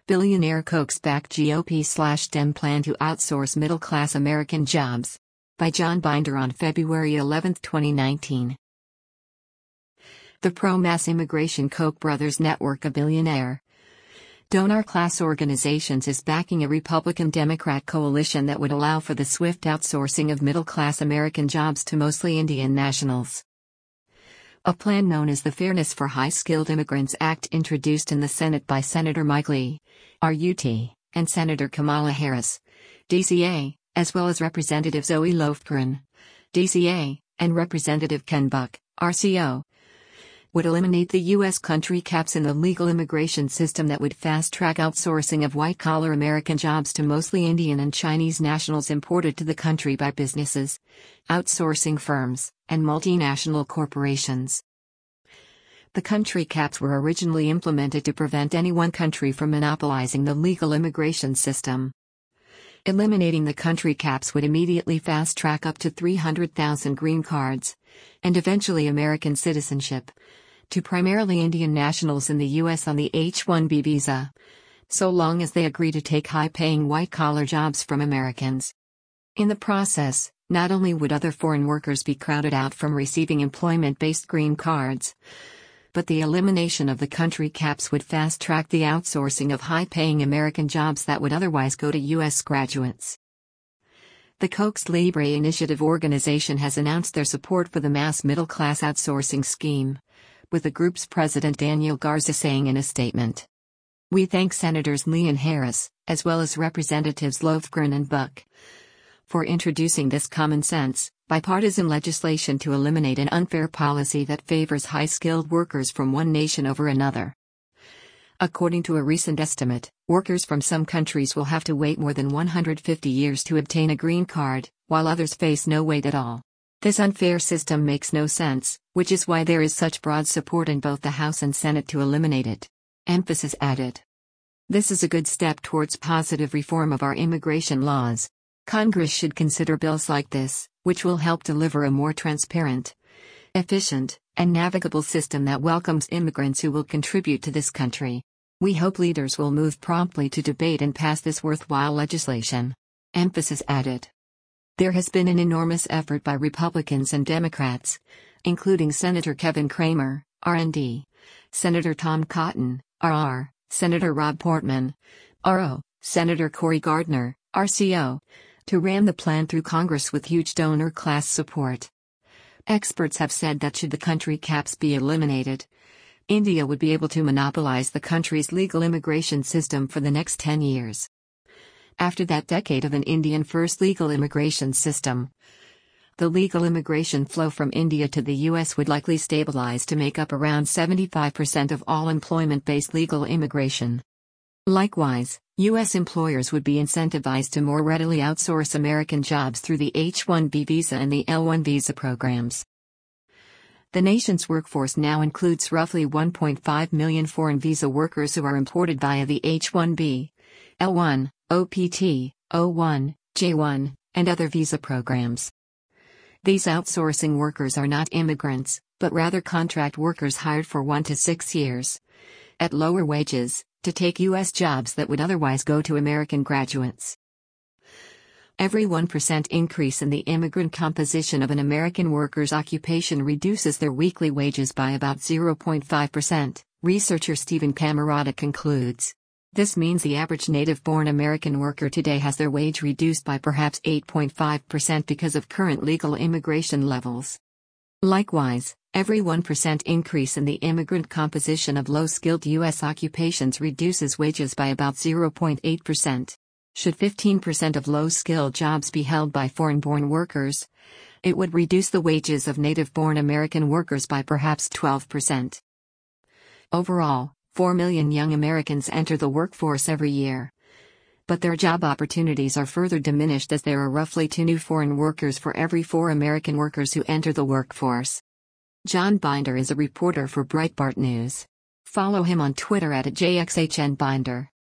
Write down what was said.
Billionaire Kochs-backed GOP/Dem plan to outsource middle-class American jobs. By John Binder on February 11, 2019. The pro-mass immigration Koch brothers network of billionaire donor-class organizations is backing a Republican-Democrat coalition that would allow for the swift outsourcing of middle-class American jobs to mostly Indian nationals. A plan known as the Fairness for High-Skilled Immigrants Act, introduced in the Senate by Senator Mike Lee, RUT, and Senator Kamala Harris, DCA, as well as Representative Zoe Lofgren, DCA, and Representative Ken Buck, RCO, would eliminate the U.S. country caps in the legal immigration system that would fast-track outsourcing of white-collar American jobs to mostly Indian and Chinese nationals imported to the country by businesses, outsourcing firms, and multinational corporations. The country caps were originally implemented to prevent any one country from monopolizing the legal immigration system. Eliminating the country caps would immediately fast-track up to 300,000 green cards, and eventually American citizenship, to primarily Indian nationals in the U.S. on the H-1B visa, so long as they agree to take high-paying white-collar jobs from Americans. In the process, not only would other foreign workers be crowded out from receiving employment-based green cards, but the elimination of the country caps would fast-track the outsourcing of high-paying American jobs that would otherwise go to U.S. graduates. The Kochs Libre Initiative organization has announced their support for the mass middle-class outsourcing scheme, with the group's president Daniel Garza saying in a statement, "We thank Senators Lee and Harris, as well as Representatives Lofgren and Buck, for introducing this common-sense, bipartisan legislation to eliminate an unfair policy that favors high-skilled workers from one nation over another." According to a recent estimate, workers from some countries will have to wait more than 150 years to obtain a green card, while others face no wait at all. This unfair system makes no sense, which is why there is such broad support in both the House and Senate to eliminate it. Emphasis added. This is a good step towards positive reform of our immigration laws. Congress should consider bills like this, which will help deliver a more transparent, efficient, and navigable system that welcomes immigrants who will contribute to this country. We hope leaders will move promptly to debate and pass this worthwhile legislation. Emphasis added. There has been an enormous effort by Republicans and Democrats, including Senator Kevin Cramer, R&D, Senator Tom Cotton, RR, Senator Rob Portman, RO, Senator Cory Gardner, RCO, to ram the plan through Congress with huge donor-class support. Experts have said that should the country caps be eliminated, India would be able to monopolize the country's legal immigration system for the next 10 years. After that decade of an Indian-first legal immigration system, the legal immigration flow from India to the U.S. would likely stabilize to make up around 75% of all employment-based legal immigration. Likewise, U.S. employers would be incentivized to more readily outsource American jobs through the H-1B visa and the L-1 visa programs. The nation's workforce now includes roughly 1.5 million foreign visa workers who are imported via the H-1B, L-1, OPT, O-1, J-1, and other visa programs. These outsourcing workers are not immigrants, but rather contract workers hired for 1 to 6 years, at lower wages, to take U.S. jobs that would otherwise go to American graduates. Every 1% increase in the immigrant composition of an American worker's occupation reduces their weekly wages by about 0.5%, researcher Stephen Camarada concludes. This means the average native-born American worker today has their wage reduced by perhaps 8.5% because of current legal immigration levels. Likewise, every 1% increase in the immigrant composition of low-skilled U.S. occupations reduces wages by about 0.8%. Should 15% of low-skilled jobs be held by foreign-born workers, it would reduce the wages of native-born American workers by perhaps 12%. Overall, 4 million young Americans enter the workforce every year. But their job opportunities are further diminished as there are roughly 2 new foreign workers for every 4 American workers who enter the workforce. John Binder is a reporter for Breitbart News. Follow him on Twitter @JXHNBinder.